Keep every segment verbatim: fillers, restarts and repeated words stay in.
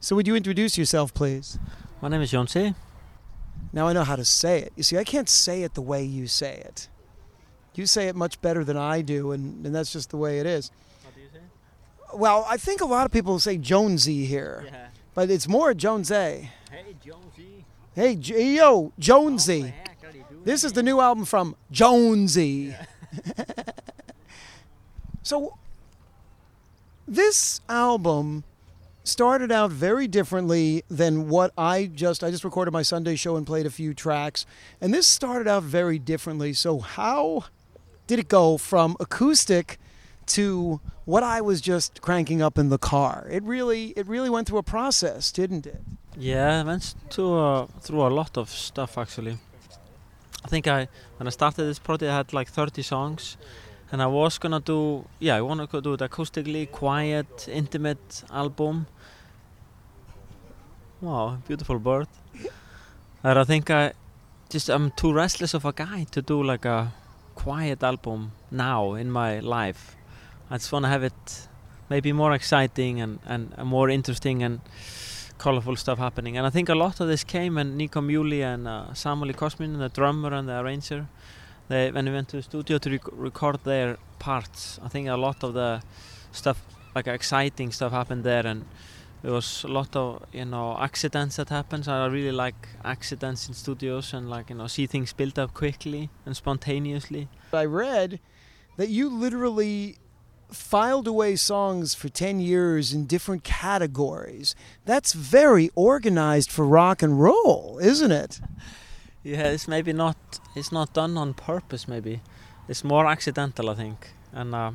So would you introduce yourself, please? My name is Jonsi. Now I know how to say it. You see, I can't say it the way you say it. You say it much better than I do, and, and that's just the way it is. What do you say? Well, I think a lot of people say Jonesy here, Yeah. but it's more Jonesy. Hey, Jonesy. Hey, J- yo, Jonesy. What the heck are you doing? This is the new album from Jonesy. So, this album started out very differently than what I just, I just recorded my Sunday show and played a few tracks. And this started out very differently. So how did it go from acoustic to what I was just cranking up in the car? It really, it really went through a process, didn't it? Yeah, I went to, uh, through a lot of stuff actually. I think I, when I started this project, I had like thirty songs. And I was gonna do, yeah, I wanted to do it acoustically, quiet, intimate album. Wow, beautiful bird. And I think I just, I'm too restless of a guy to do like a quiet album now in my life. I just wanna have it maybe more exciting and, and, and more interesting and colorful stuff happening. And I think a lot of this came when Nico Muley and uh, Samuel Kosmin, the drummer and the arranger, They, when we went to the studio to rec- record their parts, I think a lot of the stuff, like exciting stuff happened there, and there was a lot of, you know, accidents that happened. So I really like accidents in studios and like, you know, see things build up quickly and spontaneously. I read that you literally filed away songs for ten years in different categories. That's very organized for rock and roll, isn't it? Yeah, it's maybe not, it's not done on purpose maybe. It's more accidental, I think. And uh,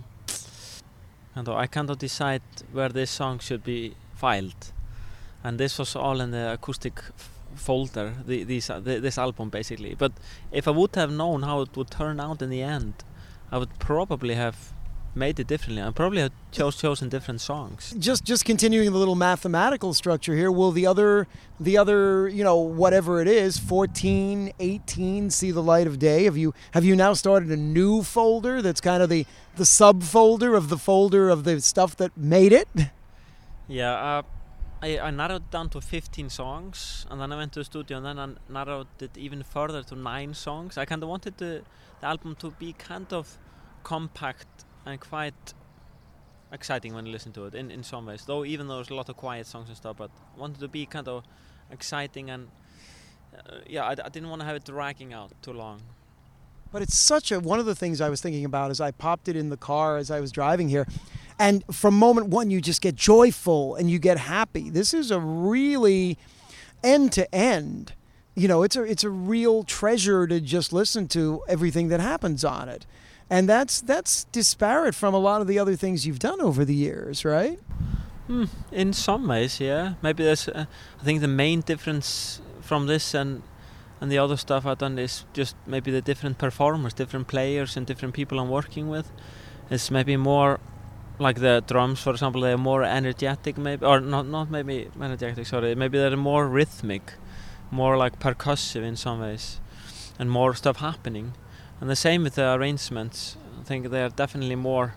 and I cannot decide where this song should be filed. And this was all in the acoustic f- folder, the, these, uh, the, this album basically. But if I would have known how it would turn out in the end, I would probably have made it differently. I probably have chose, chosen different songs. Just just continuing the little mathematical structure here, will the other, the other, you know, whatever it is, fourteen, eighteen, see the light of day? Have you have you now started a new folder that's kind of the, the subfolder of the folder of the stuff that made it? Yeah, uh, I, I narrowed it down to fifteen songs, and then I went to the studio and then I narrowed it even further to nine songs. I kind of wanted the, the album to be kind of compact and quite exciting when you listen to it in, in some ways, though even though there's a lot of quiet songs and stuff, but I wanted to be kind of exciting and uh, yeah, I, I didn't want to have it dragging out too long. But it's such a, one of the things I was thinking about as I popped it in the car as I was driving here, and from moment one you just get joyful and you get happy. This is a really end to end, you know, it's a it's a real treasure to just listen to everything that happens on it. And that's that's disparate from a lot of the other things you've done over the years, right? Hmm, in some ways, yeah. Maybe there's, uh, I think the main difference from this and and the other stuff I've done is just maybe the different performers, different players and different people I'm working with. It's maybe more like the drums, for example, they're more energetic maybe, or not, not maybe energetic, sorry, maybe they're more rhythmic, more like percussive in some ways, and more stuff happening. And the same with the arrangements. I think they are definitely more,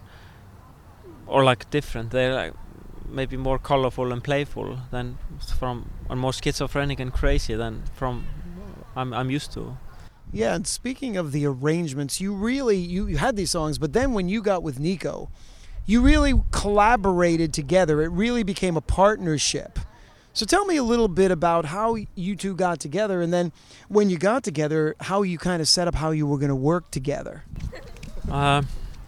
or like different. They're like maybe more colorful and playful than from, or more schizophrenic and crazy than from I'm I'm used to. Yeah, and speaking of the arrangements, you really you, you had these songs, but then when you got with Nico, you really collaborated together. It really became a partnership. So tell me a little bit about how you two got together, and then when you got together, how you kind of set up how you were going to work together. Uh,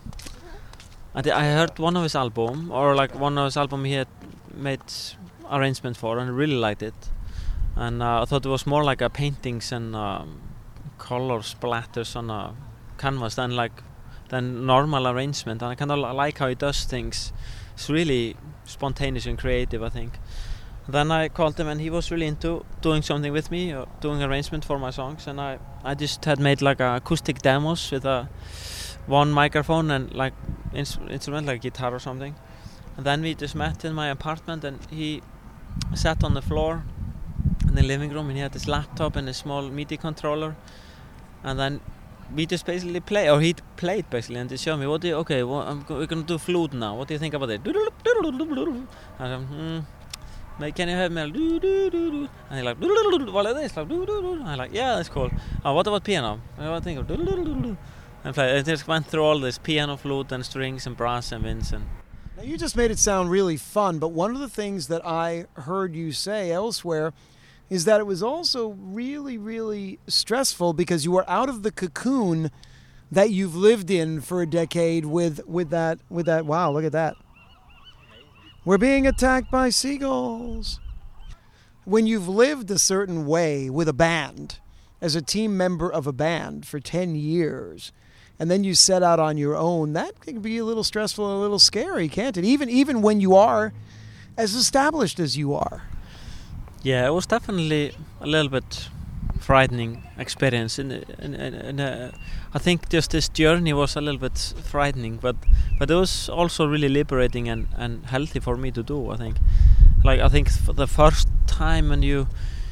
I, I heard one of his album, or like one of his album he had made arrangements for, and I really liked it. And uh, I thought it was more like a paintings and um, color splatters on a canvas than like than normal arrangement. And I kind of like how he does things. It's really spontaneous and creative, I think. Then I called him and he was really into doing something with me, or doing arrangement for my songs, and I, I just had made like a acoustic demos with a one microphone and like ins- instrument like guitar or something. And then we just met in my apartment and he sat on the floor in the living room and he had his laptop and a small MIDI controller, and then we just basically play, or he played basically, and he showed me, what do you, okay, well, I'm go- we're gonna do flute now, what do you think about it? And I'm, hmm, Like, can you help me? Do, do, do, do. And they're like, do, do, do, do. What is this? Like, do, do, do. And I'm like, yeah, that's cool. Oh, what about piano? I think of do, do, do, do, do. And I just went through all this piano, flute, and strings, and brass, and winds. And now you just made it sound really fun, but one of the things that I heard you say elsewhere is that it was also really, really stressful because you were out of the cocoon that you've lived in for a decade with, with that, with that, wow, look at that. We're being attacked by seagulls. When you've lived a certain way with a band, as a team member of a band for ten years, and then you set out on your own, that can be a little stressful and a little scary, can't it? Even even when you are as established as you are. Yeah, it was definitely a little bit frightening experience. In, in, in, in uh, I think just this journey was a little bit frightening, but but it was also really liberating and, and healthy for me to do. I think, like I think for the first time when you,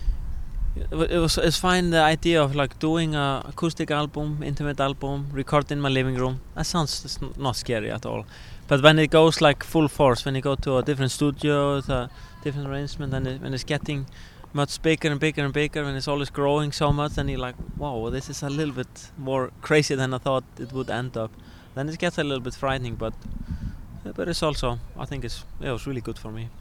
it was it's fine the idea of like doing a acoustic album, intimate album, recorded in my living room. That sounds it's not scary at all. But when it goes like full force, when you go to a different studio, with a different arrangement, and it, when it's getting much bigger and bigger and bigger, and it's always growing so much, and you're like, wow, this is a little bit more crazy than I thought it would end up. Then it gets a little bit frightening, but but it's also, I think it's yeah, it was really good for me.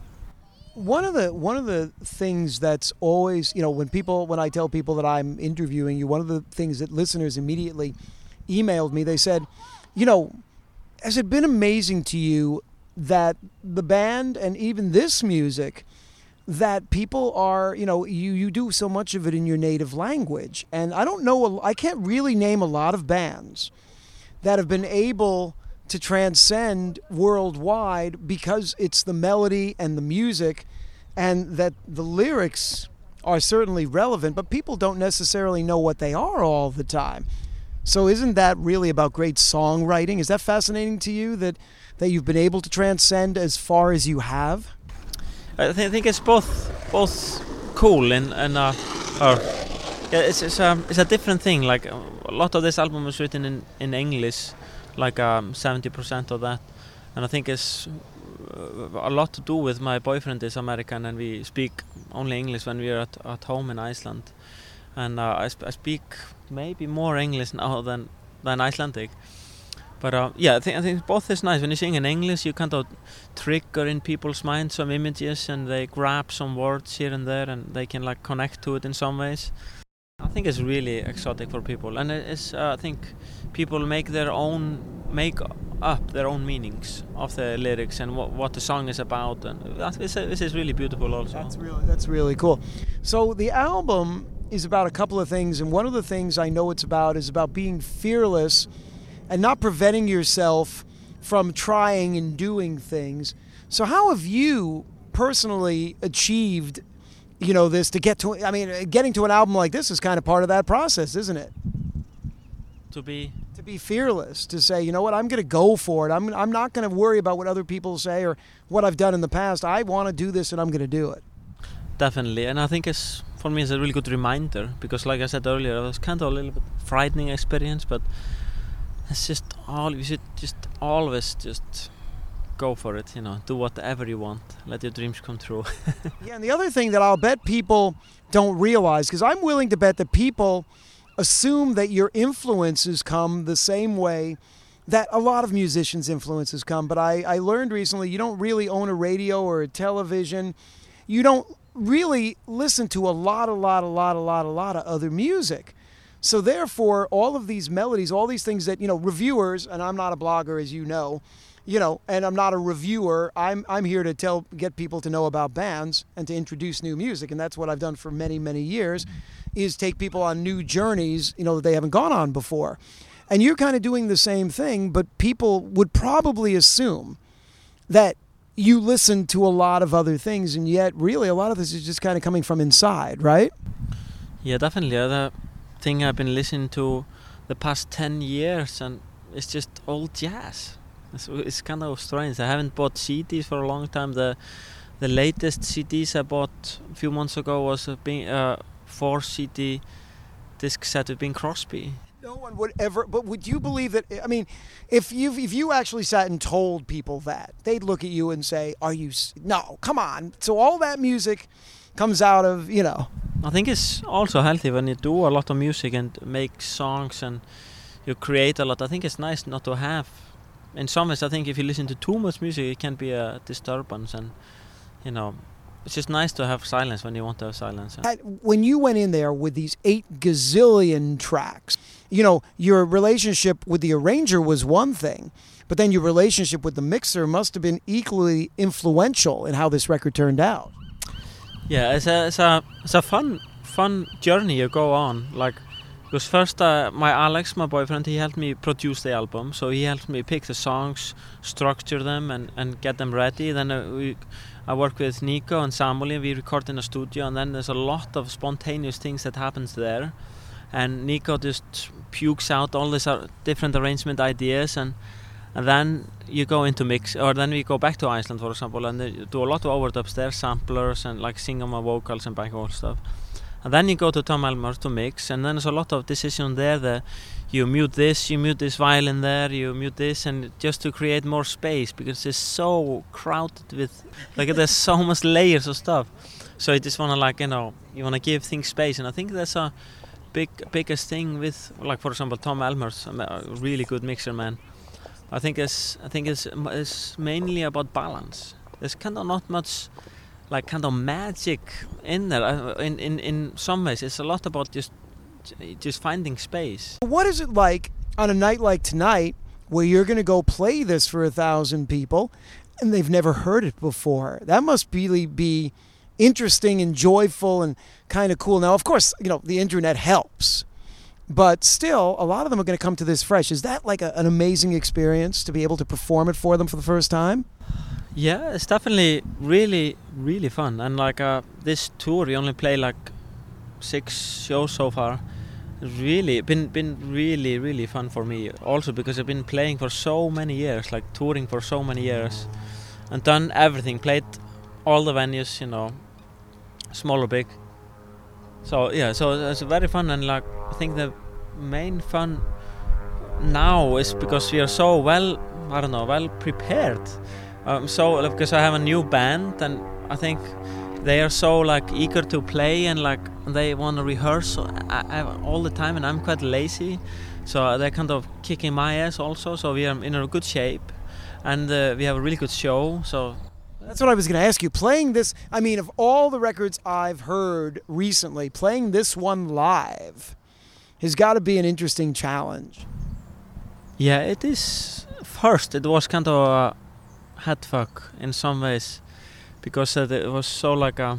One of the one of the things that's always, you know, when people when I tell people that I'm interviewing you, one of the things that listeners immediately emailed me, they said, you know, has it been amazing to you that the band and even this music, that people are, you know, you, you do so much of it in your native language. And I don't know, I can't really name a lot of bands that have been able to transcend worldwide because it's the melody and the music, and that the lyrics are certainly relevant, but people don't necessarily know what they are all the time. So isn't that really about great songwriting? Is that fascinating to you, that, that you've been able to transcend as far as you have? I, th- I think it's both both cool and and uh, uh yeah, it's it's um it's a different thing. Like a lot of this album was written in in English, like um seventy percent of that, and I think it's uh, a lot to do with my boyfriend is American, and we speak only English when we are at at home in Iceland, and uh, I, sp- I speak maybe more English now than than Icelandic. But uh, yeah, I think, I think both is nice. When you sing in English, you kind of trigger in people's minds some images, and they grab some words here and there, and they can like connect to it in some ways. I think it's really exotic for people, and it's uh, I think people make their own, make up their own meanings of the lyrics and what what the song is about, and this this is really beautiful also. That's really that's really cool. So the album is about a couple of things, and one of the things I know it's about is about being fearless and not preventing yourself from trying and doing things. So how have you personally achieved, you know, this to get to, I mean, getting to an album like this is kind of part of that process, isn't it? To be... To be fearless, to say, you know what, I'm going to go for it. I'm, I'm not going to worry about what other people say or what I've done in the past. I want to do this and I'm going to do it. Definitely, and I think it's, for me, it's a really good reminder, because like I said earlier, it was kind of a little bit frightening experience, but it's just all, you should just always just go for it, you know, do whatever you want, let your dreams come true. Yeah, and the other thing that I'll bet people don't realize, because I'm willing to bet that people assume that your influences come the same way that a lot of musicians' influences come, but I, I learned recently you don't really own a radio or a television. You don't really listen to a lot, a lot, a lot, a lot, a lot of other music. So therefore, all of these melodies, all these things that, you know, reviewers, and I'm not a blogger, as you know, you know, and I'm not a reviewer. I'm I'm here to tell, get people to know about bands and to introduce new music, and that's what I've done for many, many years, is take people on new journeys, you know, that they haven't gone on before. And you're kind of doing the same thing, but people would probably assume that you listen to a lot of other things, and yet really a lot of this is just kind of coming from inside, right? Yeah, definitely. The thing I've been listening to the past ten years, and it's just old jazz. It's, it's kind of strange. I haven't bought C Ds for a long time. The the latest C Ds I bought a few months ago was a Bing, uh, four C D disc set with Bing Crosby. No one would ever, but would you believe that, I mean, if you if you actually sat and told people that, they'd look at you and say, are you, no, come on. So all that music comes out of, you know. I think it's also healthy when you do a lot of music and make songs and you create a lot. I think it's nice not to have, in some ways, I think if you listen to too much music, it can be a disturbance and, you know, it's just nice to have silence when you want to have silence. When you went in there with these eight gazillion tracks, you know, your relationship with the arranger was one thing, but then your relationship with the mixer must have been equally influential in how this record turned out. Yeah, it's a it's a it's a fun fun journey you go on. Like, because first uh, my Alex, my boyfriend, he helped me produce the album, so he helped me pick the songs, structure them, and, and get them ready. Then uh, we. I work with Nico and Samuel, and we record in a studio, and then there's a lot of spontaneous things that happens there. And Nico just pukes out all these uh, different arrangement ideas, and and then you go into mix, or then we go back to Iceland, for example, and they do a lot of overdubs there, samplers, and like sing on my vocals and back and stuff. And then you go to Tom Elmer to mix, and then there's a lot of decision there that you mute this, you mute this violin there, you mute this, and just to create more space, because it's so crowded with, like, there's so much layers of stuff. So you just want to, like, you know, you want to give things space, and I think that's a big, biggest thing with, like, for example, Tom Elmer's a really good mixer, man. I think it's, I think it's, it's mainly about balance. There's kind of not much, like, kind of magic in there. In, in in some ways, it's a lot about just just finding space. What is it like on a night like tonight, where you're going to go play this for a thousand people, and they've never heard it before? That must really be interesting and joyful and kind of cool. Now, of course, you know, the internet helps, but still, a lot of them are going to come to this fresh. Is that like a, an amazing experience to be able to perform it for them for the first time? Yeah, it's definitely really, really fun. And like uh, this tour, we only play like six shows so far. It's really been been really, really fun for me. Also because I've been playing for so many years, like touring for so many years, and done everything, played all the venues, you know, small or big. So yeah, so it's very fun, and like I think the main fun now is because we are so well, I don't know, well prepared. Um, so because I have a new band, and I think they are so like eager to play, and like they want to rehearse I, I, all the time, and I'm quite lazy, so they're kind of kicking my ass also. So we are in a good shape, and uh, we have a really good show. So that's what I was going to ask you. Playing this, I mean, of all the records I've heard recently, playing this one live has got to be an interesting challenge. Yeah, it is. First, it was kind of a head fuck in some ways, because uh, it was so like a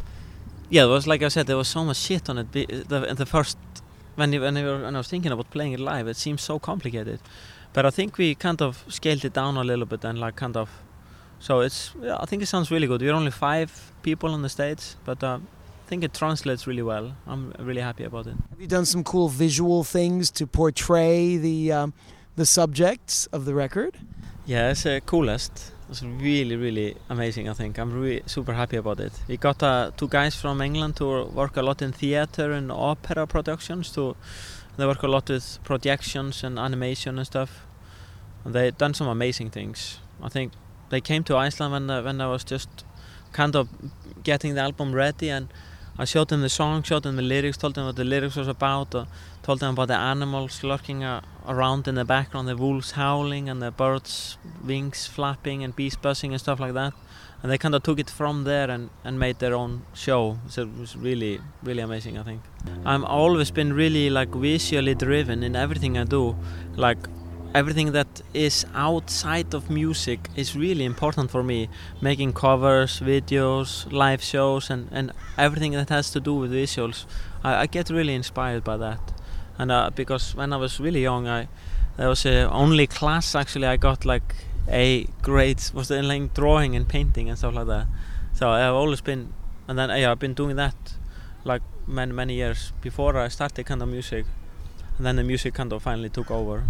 yeah it was like I said, there was so much shit on it. The, the first when, you, when, you were, when I was thinking about playing it live, it seemed so complicated, but I think we kind of scaled it down a little bit, and like kind of so it's yeah, I think it sounds really good. We're only five people on the stage, but uh, I think it translates really well. I'm really happy about it. Have you done some cool visual things to portray the um, the subjects of the record? Yeah, it's the uh, coolest. It's really, really amazing, I think. I'm really super happy about it. We got uh, two guys from England who work a lot in theater and opera productions. To, they work a lot with projections and animation and stuff. And they've done some amazing things. I think they came to Iceland when, uh, when I was just kind of getting the album ready, and I showed them the song, showed them the lyrics, told them what the lyrics was about, uh, told them about the animals lurking uh, around in the background, the wolves howling and the birds' wings flapping and bees buzzing and stuff like that. And they kind of took it from there and, and made their own show. So it was really, really amazing, I think. I've always been really like visually driven in everything I do. Like everything that is outside of music is really important for me. Making covers, videos, live shows, and, and everything that has to do with visuals. I, I get really inspired by that. And uh, because when I was really young, I there was a only class actually I got like a grade was in like drawing and painting and stuff like that. So I've always been, and then yeah, I've been doing that like many many years before I started kind of music, and then the music kind of finally took over.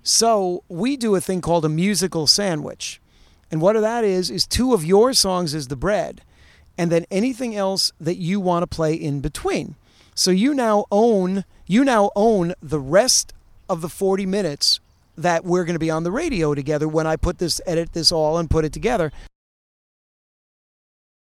So we do a thing called a musical sandwich, and what that is is two of your songs is the bread, and then anything else that you want to play in between. So you now own you now own the rest of the forty minutes that we're going to be on the radio together when I put this, edit this all and put it together.